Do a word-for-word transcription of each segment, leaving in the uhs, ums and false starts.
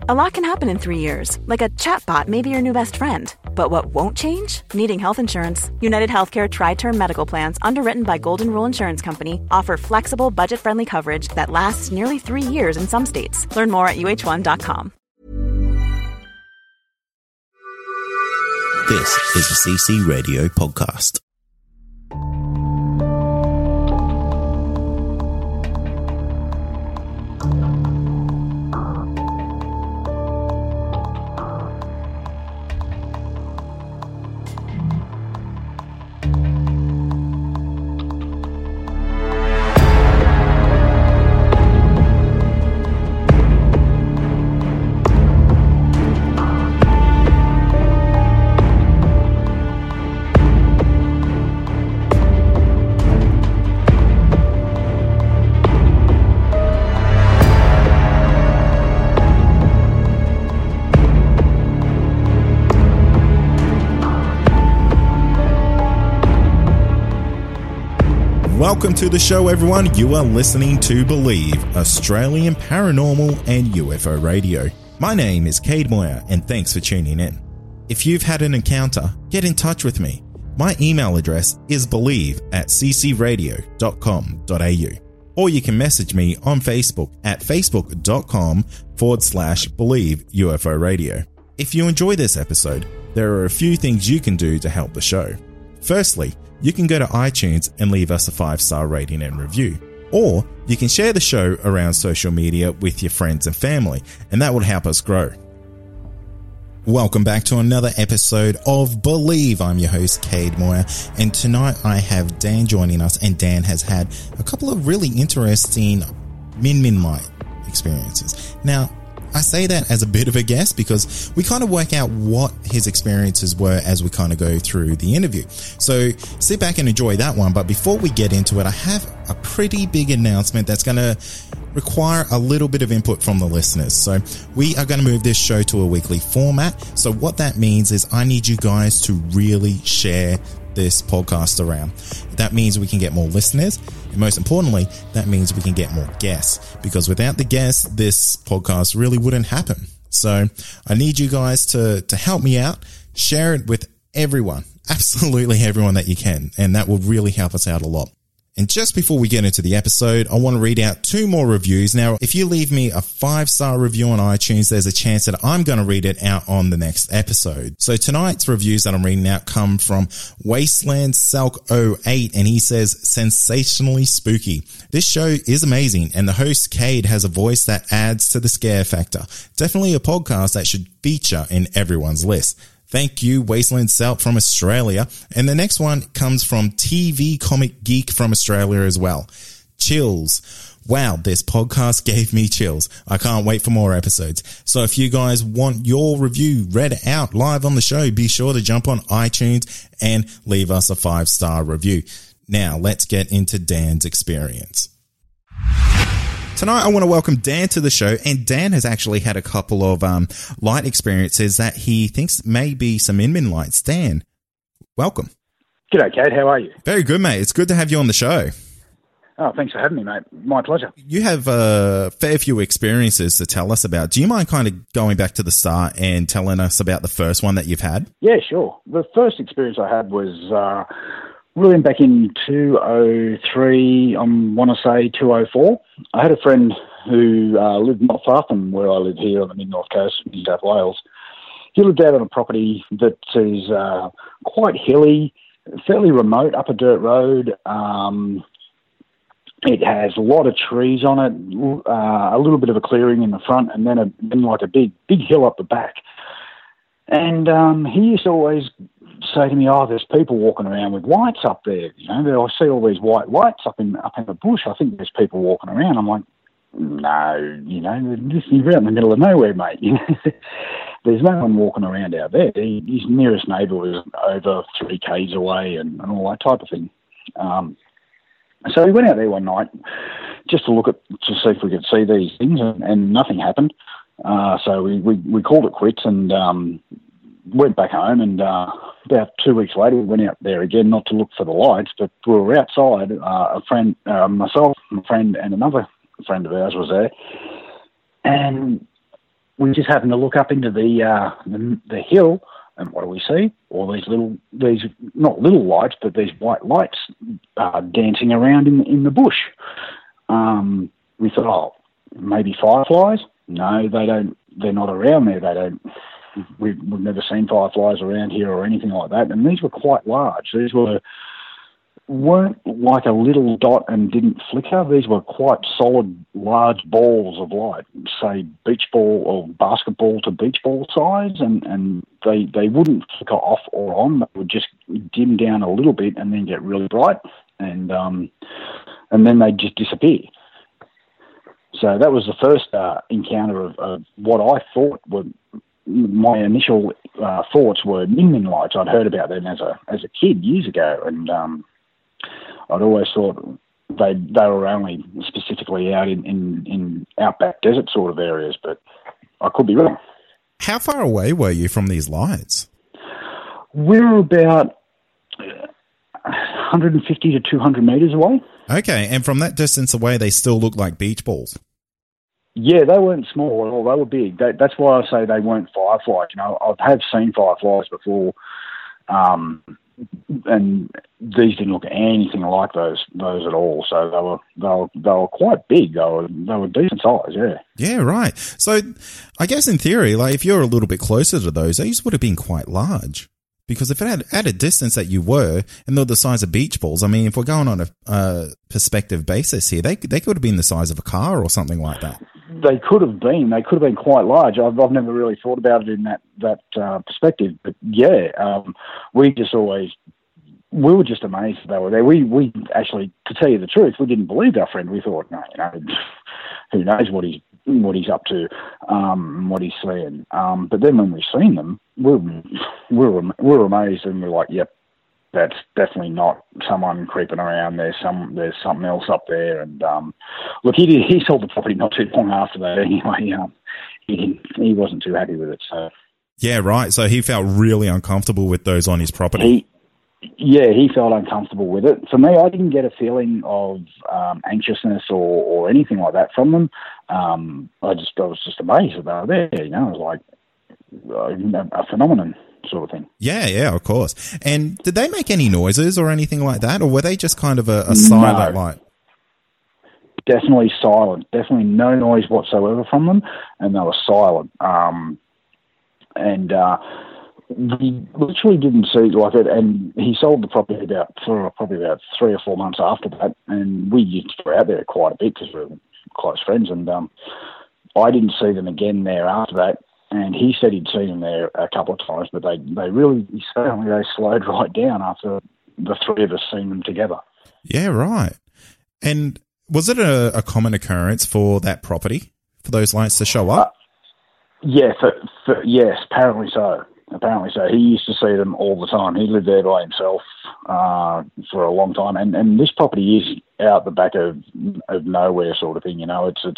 A lot can happen in three years, like a chatbot may be your new best friend. But what won't change? Needing health insurance. United Healthcare Tri-Term Medical Plans, underwritten by Golden Rule Insurance Company, offer flexible, budget-friendly coverage that lasts nearly three years in some states. Learn more at U H one dot com. This is a C C Radio podcast. Welcome to the show, everyone. You are listening to Believe, Australian Paranormal and U F O Radio. My name is Cade Moyer, and thanks for tuning in. If you've had an encounter, get in touch with me. My email address is believe at c c radio dot com dot a u, or you can message me on Facebook at facebook.com forward slash believe UFO Radio. If you enjoy this episode, there are a few things you can do to help the show. Firstly, you can go to iTunes and leave us a five-star rating and review. Or you can share the show around social media with your friends and family, and that will help us grow. Welcome back to another episode of Believe. I'm your host, Cade Moyer, and tonight I have Dan joining us, and Dan has had a couple of really interesting Min Min Light experiences. Now, I say that as a bit of a guess because we kind of work out what his experiences were as we kind of go through the interview. So sit back and enjoy that one. But before we get into it, I have a pretty big announcement that's going to require a little bit of input from the listeners. So we are going to move this show to a weekly format. So what that means is I need you guys to really share this podcast around. That means we can get more listeners, and most importantly, that means we can get more guests, because without the guests, this podcast really wouldn't happen. So I need you guys to to help me out. Share it with everyone, absolutely everyone that you can, and that will really help us out a lot. And just before we get into the episode, I want to read out two more reviews. Now, if you leave me a five-star review on iTunes, there's a chance that I'm going to read it out on the next episode. So tonight's reviews that I'm reading out come from Wasteland Salk oh eight, and he says, sensationally spooky. This show is amazing, and the host, Cade, has a voice that adds to the scare factor. Definitely a podcast that should feature in everyone's list. Thank you, Wasteland Salk from Australia. And the next one comes from T V Comic Geek from Australia as well. Chills. Wow, this podcast gave me chills. I can't wait for more episodes. So if you guys want your review read out live on the show, be sure to jump on iTunes and leave us a five-star review. Now, let's get into Dan's experience. Tonight, I want to welcome Dan to the show, and Dan has actually had a couple of um, light experiences that he thinks may be some Min Min lights. Dan, welcome. G'day, Cade. How are you? Very good, mate. It's good to have you on the show. Oh, thanks for having me, mate. My pleasure. You have a fair few experiences to tell us about. Do you mind kind of going back to the start and telling us about the first one that you've had? Yeah, sure. The first experience I had was uh, really back in two thousand three, I want to say two thousand four. I had a friend who uh, lived not far from where I live here on the mid-north coast of New South Wales. He lived out on a property that is uh, quite hilly, fairly remote, up a dirt road. Um, it has a lot of trees on it, uh, a little bit of a clearing in the front, and then, a, then like a big, big hill up the back. And um, he used to always say to me, oh, there's people walking around with lights up there. You know, I see all these white lights up in up in the bush. I think there's people walking around. I'm like, no, you know, this is right in the middle of nowhere, mate. There's no one walking around out there. His nearest neighbour was over three k's away and, and all that type of thing. Um, so we went out there one night just to look at, to see if we could see these things, and, and nothing happened. Uh, so we, we, we called it quits and um, went back home, and uh, about two weeks later we went out there again, not to look for the lights, but we were outside. Uh, a friend, uh, myself, my friend and another friend of ours was there, and we just happened to look up into the, uh, the the hill, and what do we see? All these little, these not little lights, but these white lights uh, dancing around in in the bush. Um, we thought, oh, maybe fireflies? No, they don't. They're not around there. They don't. We've, we've never seen fireflies around here or anything like that. And these were quite large. These were weren't like a little dot and didn't flicker. These were quite solid, large balls of light, say beach ball or basketball to beach ball size, and, and they they wouldn't flicker off or on. They would just dim down a little bit and then get really bright, and um, and then they'd just disappear. So that was the first uh, encounter of, of what I thought were my initial uh, thoughts were Min Min lights. I'd heard about them as a as a kid years ago, and um, I'd always thought they they were only specifically out in, in, in outback desert sort of areas, but I could be wrong. How far away were you from these lights? We were about one hundred fifty to two hundred metres away. Okay, and from that distance away, they still look like beach balls. Yeah, they weren't small at all. They were big. They, that's why I say they weren't fireflies. You know, I have seen fireflies before, um, and these didn't look anything like those those at all. So they were they were they were quite big. They were they were decent size. Yeah. Yeah, right. So I guess in theory, like if you're a little bit closer to those, these would have been quite large. Because if it had at a distance that you were, and they're the size of beach balls, I mean, if we're going on a uh, perspective basis here, they they could have been the size of a car or something like that. They could have been. They could have been quite large. I've, I've never really thought about it in that that uh, perspective. But yeah, um, we just always we were just amazed that they were there. We we actually, to tell you the truth, we didn't believe our friend. We thought, no, you know, who knows what he's what he's up to, um, what he's seeing. Um, but then when we seen them, we were, we were we were amazed, and we were like, yep, that's definitely not someone creeping around. There's some there's something else up there. And um, look, he did, he sold the property not too long after that. Anyway, um, he didn't, he wasn't too happy with it. So yeah, right. So he felt really uncomfortable with those on his property. He, Yeah, he felt uncomfortable with it. For me, I didn't get a feeling of um, anxiousness or, or anything like that from them. Um, I just I was just amazed that they were there. You know, it was like a, a phenomenon sort of thing. Yeah, yeah, of course. And did they make any noises or anything like that, or were they just kind of a, a silent no. light? Definitely silent. Definitely no noise whatsoever from them, and they were silent. Um, and uh, we literally didn't see like it, and he sold the property about for probably about three or four months after that, and we used to go out there quite a bit because we were close friends, and um, I didn't see them again there after that, and he said he'd seen them there a couple of times, but they, they really, certainly they slowed right down after the three of us seen them together. Yeah, right. And was it a, a common occurrence for that property, for those lights to show up? Uh, yeah, for, for, yes, apparently so. Apparently so. He used to see them all the time. He lived there by himself uh, for a long time, and, and this property is out the back of of nowhere, sort of thing. You know, it's it's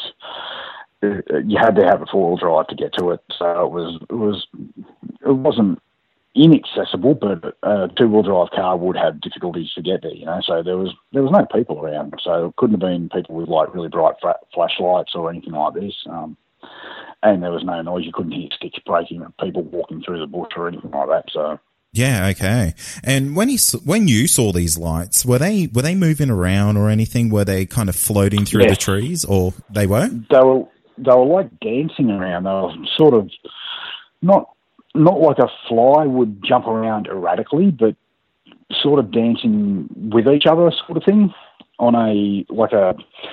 it, you had to have a four wheel drive to get to it, so it was it was it wasn't inaccessible, but a two wheel drive car would have difficulties to get there. You know, so there was there was no people around, so it couldn't have been people with like really bright flashlights or anything like this. Um, And there was no noise. You couldn't hear sticks breaking or people walking through the bush or anything like that. So yeah, okay. And when he when you saw these lights, were they were they moving around or anything? Were they kind of floating through yes. the trees, or they were? They were they were like dancing around. They were sort of not not like a fly would jump around erratically, but sort of dancing with each other, sort of thing, on a like a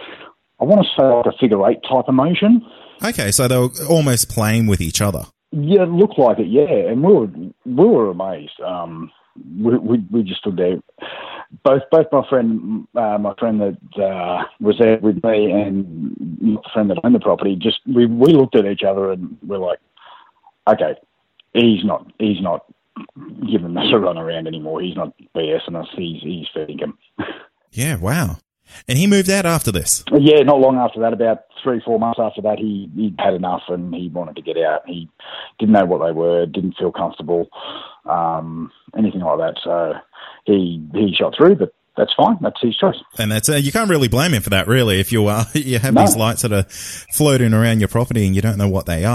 I want to say like a figure eight type of motion. Okay, so they were almost playing with each other. Yeah, it looked like it, yeah. And we were we were amazed. Um, we, we we just stood there. Both both my friend uh, my friend that uh, was there with me and my friend that owned the property, just we, we looked at each other and we're like, okay, he's not he's not giving us a run around anymore. He's not BSing us. He's he's feeding him. Yeah, wow. And he moved out after this? Yeah, not long after that, about three, four months after that, he, he'd had enough and he wanted to get out. He didn't know what they were, didn't feel comfortable, um, anything like that. So he he shot through, but that's fine. That's his choice. And that's uh, you can't really blame him for that, really, if you uh, you have no. these lights that are floating around your property and you don't know what they are.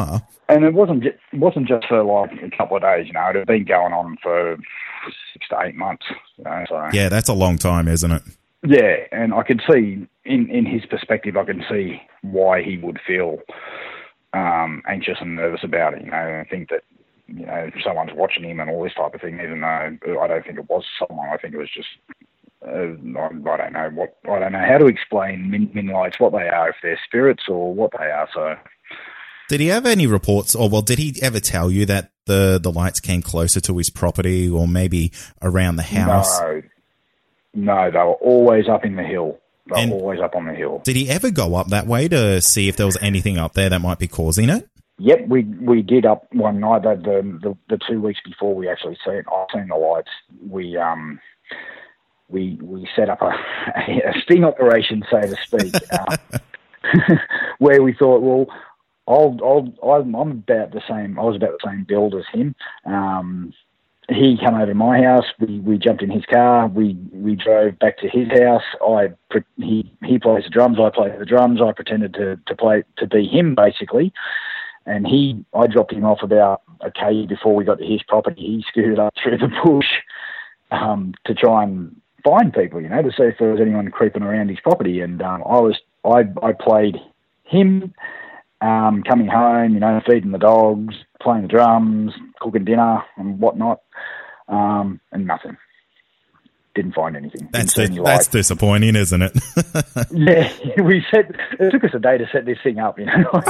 and it wasn't just, it wasn't just for like a couple of days. You know, it had been going on for six to eight months. You know, so. Yeah, that's a long time, isn't it? Yeah, and I could see in in his perspective, I can see why he would feel um, anxious and nervous about it. You know, I think that you know someone's watching him and all this type of thing. Even though I don't think it was someone, I think it was just. Uh, I, I don't know what I don't know how to explain min, min lights, what they are, if they're spirits or what they are. So, did he have any reports, or well, did he ever tell you that the the lights came closer to his property, or maybe around the house? No, no, they were always up in the hill. They were And always up on the hill. Did he ever go up that way to see if there was anything up there that might be causing it? Yep, we we did up one night. The the, the, the two weeks before we actually seen I seen the lights. We um. We we set up a, a sting operation, so to speak, uh, where we thought, well, I'll, I'll, I'm, I'm about the same. I was about the same build as him. Um, he came over to my house. We, we jumped in his car. We we drove back to his house. I he he plays the drums. I play the drums. I pretended to, to play to be him basically, and he I dropped him off about a k before we got to his property. He scooted up through the bush um, to try and find people, you know, to see if there was anyone creeping around his property. And um, I was, I, I played him um, coming home, you know, feeding the dogs, playing the drums, cooking dinner and whatnot, um, and nothing. Didn't find anything. That's dis- that's disappointing, isn't it? Yeah, we set. It took us a day to set this thing up, you know.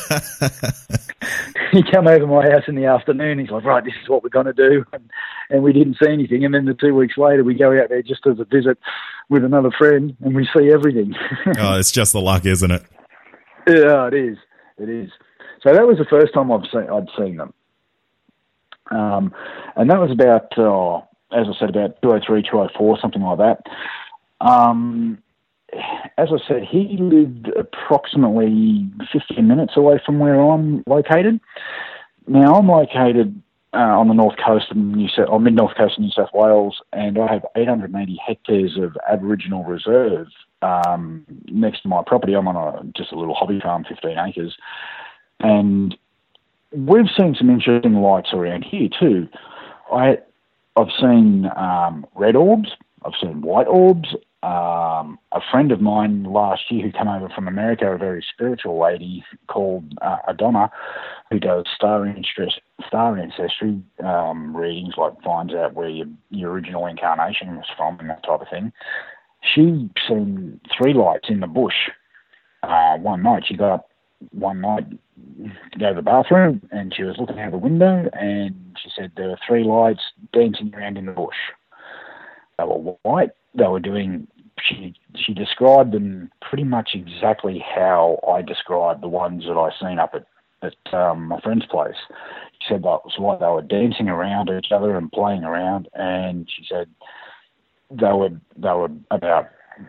He came over to my house in the afternoon. He's like, right, this is what we're going to do. And, and we didn't see anything. And then the two weeks later, we go out there just as a visit with another friend and we see everything. Oh, it's just the luck, isn't it? Yeah, it is. It is. So that was the first time I've seen, I'd seen them. Um, and that was about, uh, as I said, about two oh three, two oh four, something like that. Um, as I said, he lived approximately fifteen minutes away from where I'm located. Now, I'm located uh, on the north coast of New South, or mid-north coast of New South Wales, and I have eight hundred eighty hectares of Aboriginal reserve um, next to my property. I'm on a, just a little hobby farm, fifteen acres, and we've seen some interesting lights around here too. I, I've seen um, red orbs. I've seen white orbs. Um, a friend of mine last year who came over from America, a very spiritual lady called uh, Adonna, who does star ancestry, star ancestry um, readings, like finds out where your, your original incarnation was from and that type of thing. She seen three lights in the bush uh, one night. She got up one night to go to the bathroom and she was looking out the window and she said there were three lights dancing around in the bush. They were white. They were doing, she she described them pretty much exactly how I described the ones that I seen up at, at um, my friend's place. She said that was what they were dancing around each other and playing around, and she said they were they were about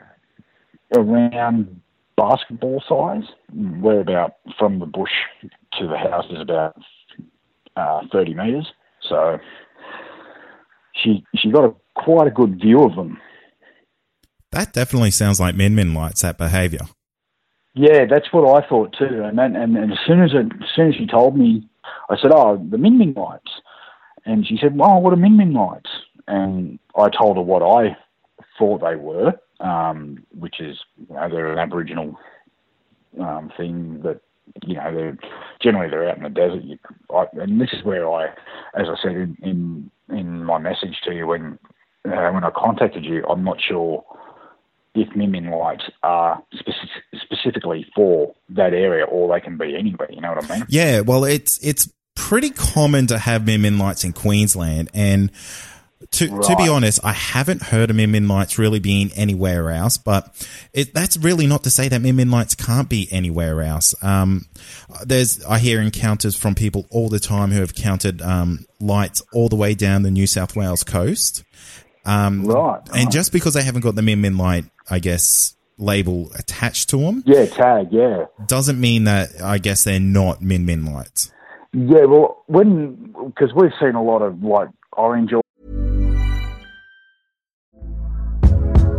around basketball size. We're about from the bush to the house is about uh, thirty metres. So she she got a quite a good view of them. That definitely sounds like Min Min lights, that behaviour. Yeah, that's what I thought too. And then, and, and as soon as it, as soon as she told me, I said, "Oh, the Min Min lights," and she said, "Well, what are Min Min lights?" And I told her what I thought they were, um, which is, you know, they're an Aboriginal um, thing that, you know, they're generally they're out in the desert. You, I, and this is where I, as I said in in, in my message to you when uh, when I contacted you, I'm not sure if Min Min lights are specific, specifically for that area or they can be anywhere, you know what I mean? Yeah, well, it's it's pretty common to have Min Min lights in Queensland, and to right. to be honest, I haven't heard of Min Min lights really being anywhere else, but it, that's really not to say that Min Min lights can't be anywhere else. Um, there's I hear encounters from people all the time who have counted um, lights all the way down the New South Wales coast. Um, right, and right. just because they haven't got the Min Min light, I guess, label attached to them, yeah, tag, yeah, doesn't mean that I guess they're not Min Min lights. Yeah, well, when because we've seen a lot of like orange.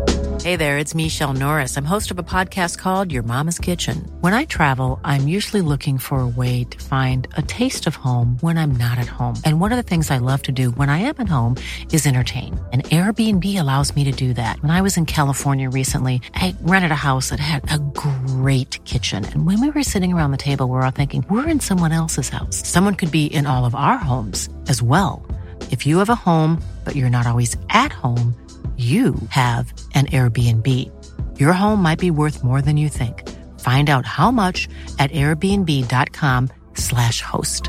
Hey there, it's Michelle Norris. I'm host of a podcast called Your Mama's Kitchen. When I travel, I'm usually looking for a way to find a taste of home when I'm not at home. And one of the things I love to do when I am at home is entertain. And Airbnb allows me to do that. When I was in California recently, I rented a house that had a great kitchen. And when we were sitting around the table, we were all thinking, we're in someone else's house. Someone could be in all of our homes as well. If you have a home, but you're not always at home, you have an Airbnb. Your home might be worth more than you think. Find out how much at airbnb.com slash host.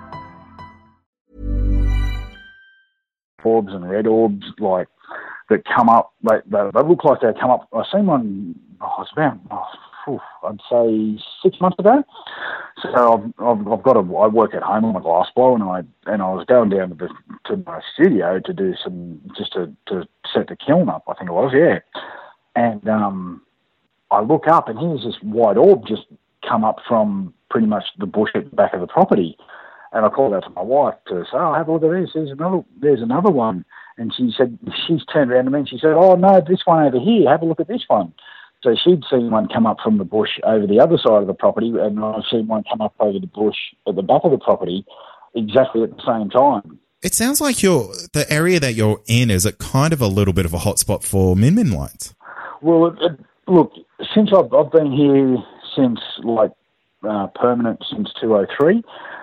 Orbs and red orbs, like, that come up, they, they, they look like they come up. I seen one, oh, it's about, oh, I'd say six months ago. So I've, I've, I've got a, I work at home on a glass blower, and I and I was going down to the to my studio to do some, just to, to set the kiln up, I think it was, yeah. And um, I look up, and here's this white orb just come up from pretty much the bush at the back of the property. And I called out to my wife to say, oh, have a look at this, there's another, there's another one. And she said, she's turned around to me and she said, oh, no, this one over here, have a look at this one. So she'd seen one come up from the bush over the other side of the property, and I've seen one come up over the bush at the back of the property exactly at the same time. It sounds like you're, the area that you're in is a kind of a little bit of a hotspot for Min Min lights. Well, it, it, look, since I've, I've been here since, like, uh, permanent since two oh three,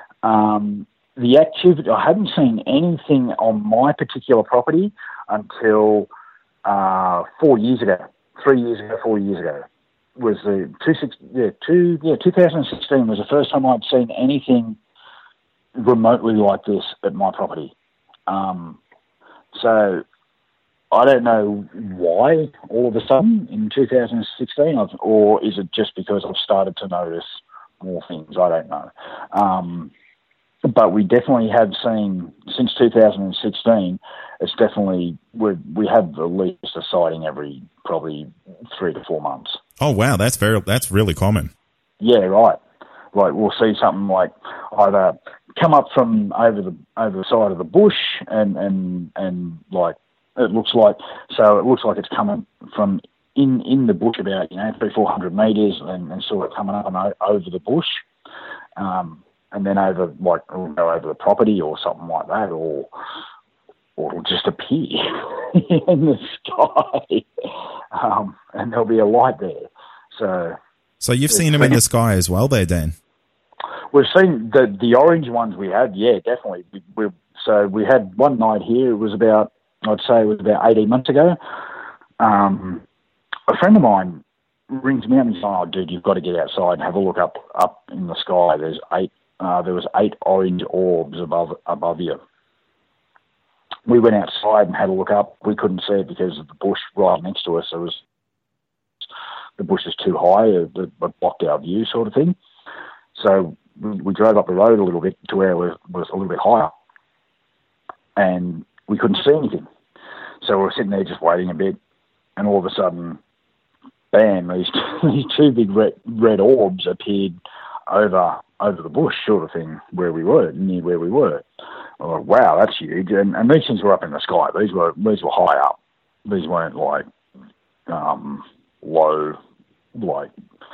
um, the activity, I hadn't seen anything on my particular property until uh, four years ago. Three years ago, four years ago, was the two six yeah two yeah two thousand sixteen was the first time I'd seen anything remotely like this at my property. Um, so I don't know why all of a sudden in two thousand sixteen, I've, or is it just because I've started to notice more things? I don't know. Um, But we definitely have seen, since two thousand sixteen, it's definitely, we we have at least a sighting every probably three to four months. Oh, wow, that's very that's really common. Yeah, right. Like, we'll see something like either come up from over the over the side of the bush and, and, and like, it looks like, so it looks like it's coming from in, in the bush about, you know, three, four hundred metres and, and sort of coming up and o- over the bush. Um And then over, like, it'll go over the property or something like that, or or it'll just appear in the sky, um, and there'll be a light there. So, so you've seen them in the sky as well, there, Dan? We've seen the the orange ones. We had, yeah, definitely. We, we so we had one night here. It was about, I'd say, it was about eighteen months ago. Um, a friend of mine rings me up and says, "Oh, dude, you've got to get outside and have a look up up in the sky. There's eight." Uh, there was eight orange orbs above above you. We went outside and had a look up. We couldn't see it because of the bush right next to us. It was the bush is too high; it, it blocked our view, sort of thing. So we, we drove up the road a little bit to where it was, was a little bit higher, and we couldn't see anything. So we were sitting there just waiting a bit, and all of a sudden, bam! These these two big red, red orbs appeared over. over the bush, sort of thing, where we were, near where we were. I was like, wow, that's huge. And, and these things were up in the sky. These were these were high up. These weren't like um, low, like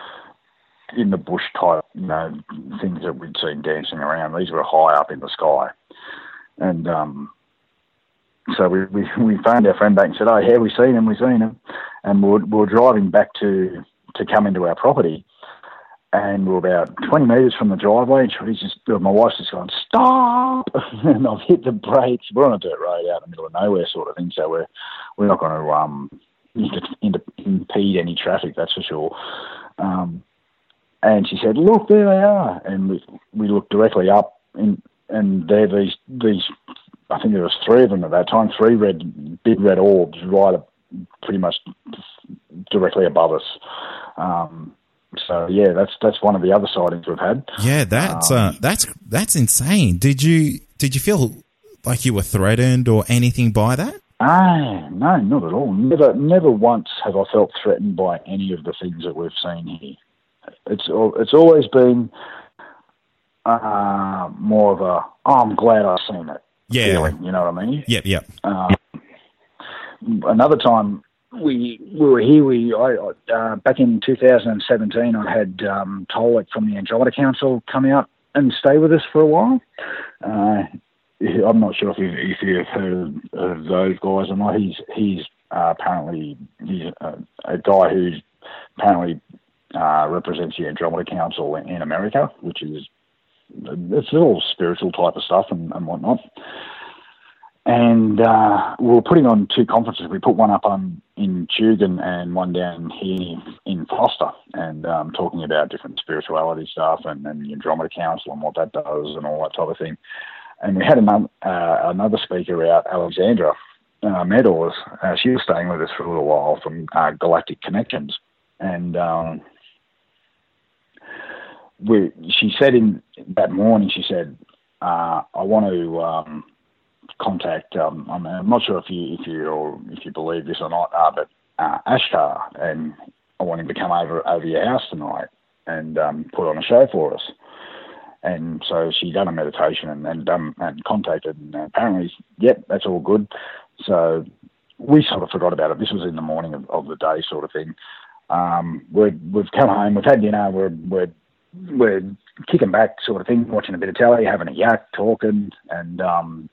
in the bush type, you know, things that we'd seen dancing around. These were high up in the sky. And um, so we, we we phoned our friend back and said, oh, yeah, we've seen him, we've seen him. And we were, we were driving back to, to come into our property. And we were about twenty metres from the driveway, and she's just, my wife's just going, stop! And I've hit the brakes. We're on a dirt road out in the middle of nowhere sort of thing, so we're we're not going to um, impede any traffic, that's for sure. Um, and she said, look, there they are. And we, we looked directly up, and, and there these, these, I think there was three of them at that time, three red, big red orbs right up, pretty much directly above us. Um So yeah, that's that's one of the other sightings we've had. Yeah, that's um, uh, that's that's insane. Did you did you feel like you were threatened or anything by that? Ah, no, not at all. Never never once have I felt threatened by any of the things that we've seen here. It's it's always been uh, more of a, oh, I'm glad I've seen it. Yeah, feeling, you know what I mean? Yep, yep. Uh, another time we we were here. We I, uh, back in two thousand seventeen, I had um, Tolek from the Andromeda Council come out and stay with us for a while. Uh, I'm not sure if you if you've heard of, of those guys or not. He's he's uh, apparently he's a, a guy who's apparently uh, represents the Andromeda Council in, in America, which is it's all spiritual type of stuff and, and whatnot. And uh, we were putting on two conferences. We put one up on in Tugun and one down here in Foster, and um, talking about different spirituality stuff and, and the Andromeda Council and what that does and all that type of thing. And we had another, uh, another speaker out, Alexandra uh, Meadows. Uh, she was staying with us for a little while from uh, Galactic Connections, and um, we. She said in that morning, she said, uh, "I want to." Um, contact um I mean, I'm not sure if you if you or if you believe this or not, uh, but uh, Ashtar, and I want him to come over over your house tonight and um, put on a show for us. And so she done a meditation and and, done, and contacted, and apparently, yep, that's all good. So we sort of forgot about it. This was in the morning of, of the day, sort of thing. Um, we're, we've come home, we've had dinner, we're we're we're kicking back, sort of thing, watching a bit of telly, having a yak, talking, and um.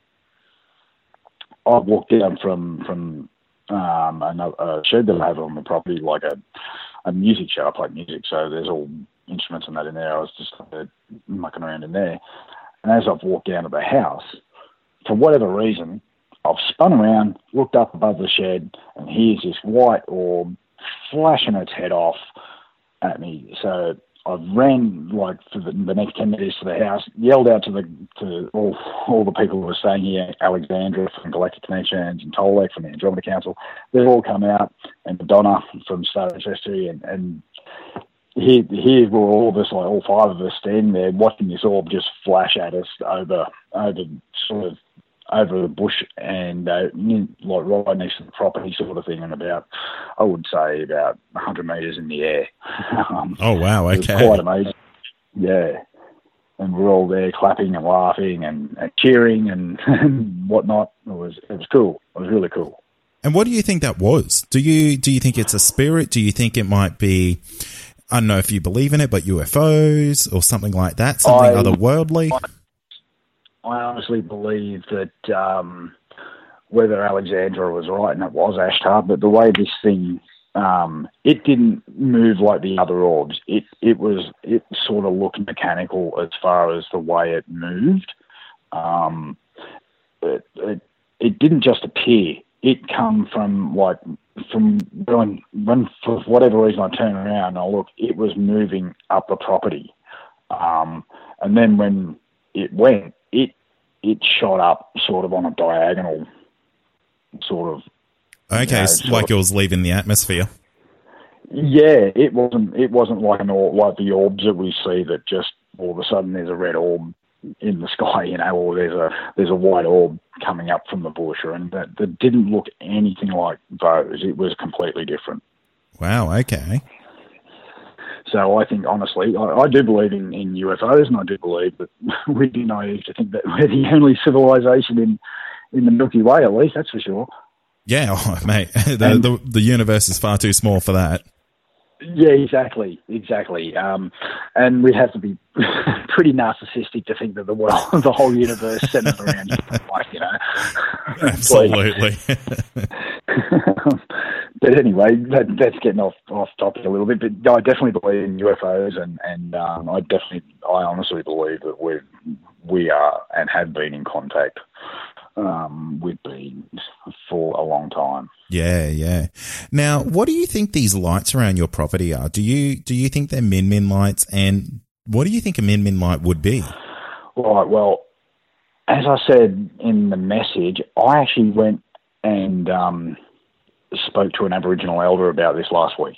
I walked down from from um, a, a shed that I have on the property, like a, a music shed. I play music, so there's all instruments and that in there. I was just uh, mucking around in there. And as I've walked down to the house, for whatever reason, I've spun around, looked up above the shed, and here's this white orb flashing its head off at me. So I ran like for the, the next ten minutes to the house, yelled out to the to all all the people who were staying here, Alexandra from Galactic Connections and Tolek from the Andromeda Council. They've all come out, and Donna from Star Ancestry, and and here here were all of us, like all five of us, standing there watching this orb just flash at us over over sort of over the bush and uh, like right next to the property, sort of thing, and about I would say about one hundred metres in the air. um, oh wow! Okay, it was quite amazing. Yeah, and we're all there clapping and laughing and, and cheering and, and whatnot. It was it was cool. It was really cool. And what do you think that was? Do you do you think it's a spirit? Do you think it might be? I don't know if you believe in it, but U F Os or something like that, something I, otherworldly. I, I honestly believe that um, whether Alexandra was right and it was Ashtar, but the way this thing, um, it didn't move like the other orbs. It it was it sort of looked mechanical as far as the way it moved. Um, it, it it didn't just appear. It come from like from when when for whatever reason I turned around and I looked, it was moving up the property, um, and then when it went. It it shot up sort of on a diagonal, sort of. Okay, you know, like it was leaving the atmosphere. Yeah, it wasn't. It wasn't like an orb, like the orbs that we see that just all of a sudden there's a red orb in the sky, you know, or there's a there's a white orb coming up from the bush, and that that didn't look anything like those. It was completely different. Wow. Okay. So I think, honestly, I, I do believe in, in U F Os, and I do believe that we'd be naive to think that we're the only civilization in, in the Milky Way, at least, that's for sure. Yeah, oh, mate, the, and, the the universe is far too small for that. Yeah, exactly, exactly. Um, and we'd have to be pretty narcissistic to think that the world, the whole universe centered around you, like, you know. Absolutely. But anyway, that, that's getting off, off topic a little bit. But I definitely believe in U F Os, and and um, I definitely, I honestly believe that we we are and have been in contact um, with beings for a long time. Yeah, yeah. Now, what do you think these lights around your property are? Do you do you think they're Min Min lights? And what do you think a Min Min light would be? Right. Well, as I said in the message, I actually went and um, spoke to an Aboriginal elder about this last week.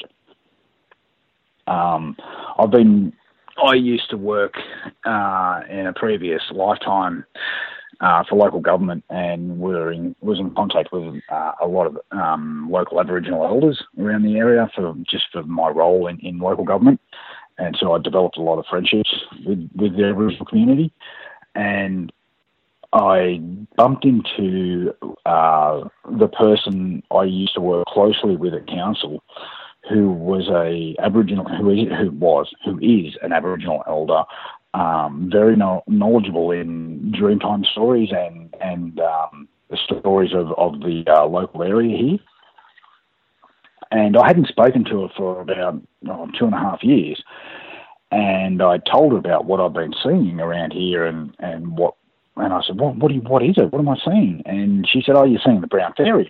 Um, I've been. I used to work uh, in a previous lifetime uh, for local government, and were in, was in contact with uh, a lot of um, local Aboriginal elders around the area for just for my role in, in local government. And so I developed a lot of friendships with, with the Aboriginal community. And I bumped into uh, the person I used to work closely with at council, who was a Aboriginal, who is, who was, who is an Aboriginal elder, um, very no, knowledgeable in Dreamtime stories and and um, the stories of of the uh, local area here. And I hadn't spoken to her for about oh, two and a half years. And I told her about what I've been seeing around here and, and what, and I said, what, what, do you, what is it? What am I seeing? And she said, oh, you're seeing the brown fairies.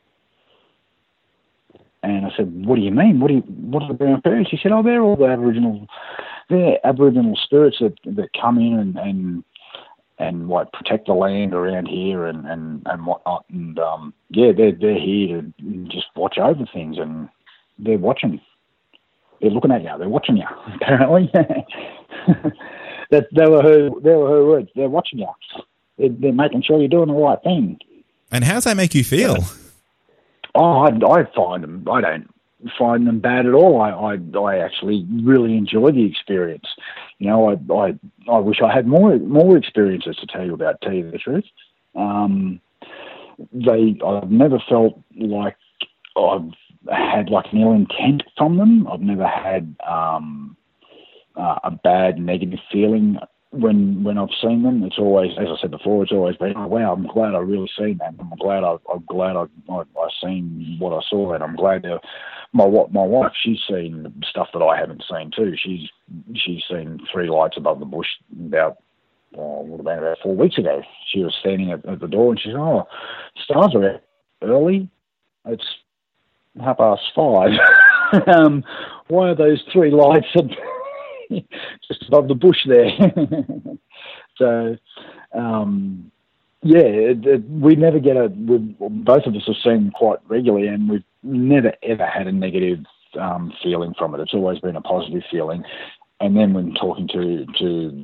And I said, what do you mean? What do you, what are the brown fairies? She said, oh, they're all the Aboriginal, they're Aboriginal spirits that, that come in and, and, and like protect the land around here and, and, and whatnot. And, um, yeah, they're, they're here to just watch over things, and they're watching. They're looking at you. They're watching you, apparently. that, they were her, they were her words. They're watching you. They're, they're making sure you're doing the right thing. And how's that make you feel? Oh, I, I find them, I don't find them bad at all. I, I, I actually really enjoy the experience. You know, I, I, I wish I had more, more experiences to tell you about, tell you the truth. Um, they, I've never felt like I've had like an ill intent from them. I've never had um, uh, a bad negative feeling when when I've seen them. It's always, as I said before, it's always been, oh wow, I'm glad I really seen that. I'm glad I, I'm glad I I, I seen what I saw, and I'm glad that my my wife, she's seen stuff that I haven't seen too. She's she's seen three lights above the bush about oh, would have been about four weeks ago. She was standing at, at the door and she said, "Oh, stars are out early. It's half past five. um, why are those three lights just above the bush there?" So, um, yeah, it, it, we never get a. We, both of us have seen them quite regularly, and we've never ever had a negative um, feeling from it. It's always been a positive feeling. And then when talking to to,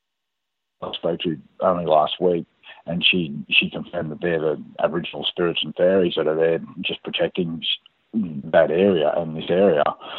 I spoke to only last week, and she she confirmed that they're the Aboriginal spirits and fairies that are there just protecting that area and this area.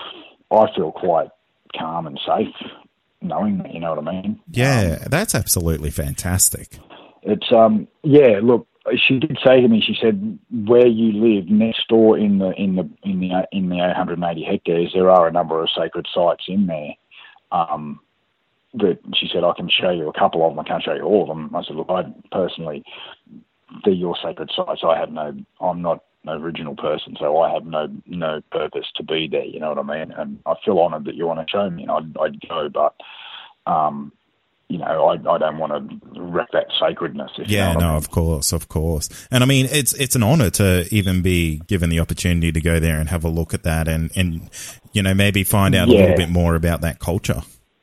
I feel quite calm and safe knowing that, you know what I mean? Yeah, um, that's absolutely fantastic. It's, um, yeah, look, she did say to me, she said, where you live next door in the, in the, in the, in the eight hundred eighty hectares, there are a number of sacred sites in there. Um, that she said, I can show you a couple of them. I can't show you all of them. I said, look, I personally, they're your sacred sites. I have no, I'm not an original person, so I have no no purpose to be there, you know what I mean? And I feel honoured that you want to show me, and I'd, I'd go, but, um, you know, I, I don't want to wreck that sacredness. If Yeah, you know no, I mean. of course, of course. And I mean, it's it's an honour to even be given the opportunity to go there and have a look at that and, and you know, maybe find out Yeah. a little bit more about that culture.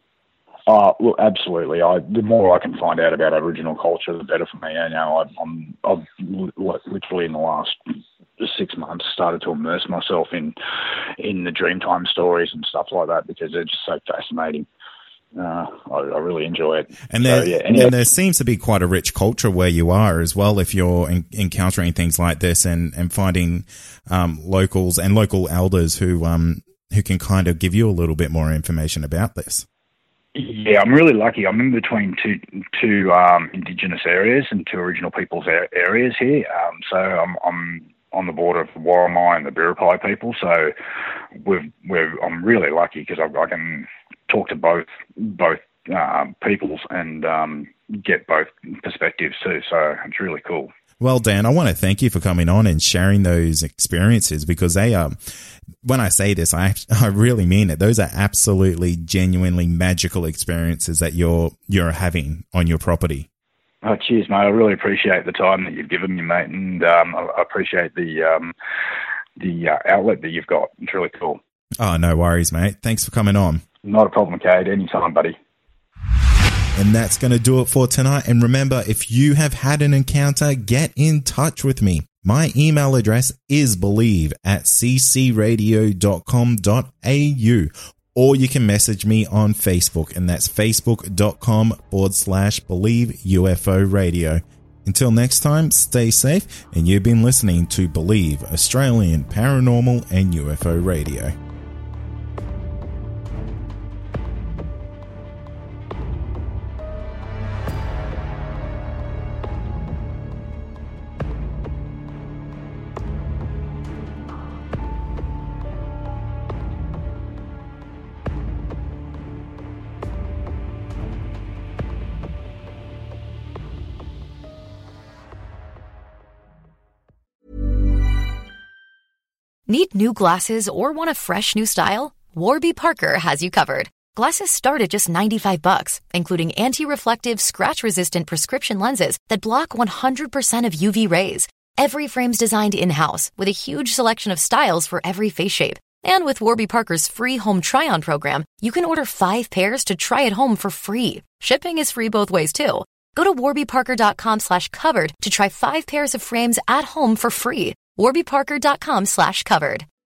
Uh, well, absolutely. I, the more I can find out about Aboriginal culture, the better for me. You know, I, I'm, I've literally in the last six months started to immerse myself in in the Dreamtime stories and stuff like that because they're just so fascinating. Uh, I, I really enjoy it. And there, so, yeah, anyway. and there seems to be quite a rich culture where you are as well if you're in, encountering things like this and, and finding um, locals and local elders who um who can kind of give you a little bit more information about this. Yeah, I'm really lucky. I'm in between two two um, Indigenous areas and two Aboriginal peoples areas here. Um, so I'm, I'm on the border of the Worimi and the Biripi people. So we've, we're, I'm really lucky because I, I can talk to both both uh, peoples and um, get both perspectives too. So it's really cool. Well, Dan, I want to thank you for coming on and sharing those experiences because they are, when I say this, I I really mean it. Those are absolutely, genuinely magical experiences that you're you're having on your property. Oh, cheers, mate. I really appreciate the time that you've given me, mate, and um, I appreciate the um, the uh, outlet that you've got. It's really cool. Oh, no worries, mate. Thanks for coming on. Not a problem, Cade. Anytime, buddy. And that's going to do it for tonight. And remember, if you have had an encounter, get in touch with me. My email address is believe at c c radio dot com dot a u, or you can message me on Facebook, and that's facebook.com forward slash believe UFO radio. Until next time, stay safe, and you've been listening to Believe Australian Paranormal and U F O Radio. Need new glasses or want a fresh new style? Warby Parker has you covered. Glasses start at just ninety-five bucks, including anti-reflective, scratch-resistant prescription lenses that block one hundred percent of U V rays. Every frame's designed in-house with a huge selection of styles for every face shape. And with Warby Parker's free home try-on program, you can order five pairs to try at home for free. Shipping is free both ways, too. Go to warbyparker.com slash covered to try five pairs of frames at home for free. warbyparker.com slash covered.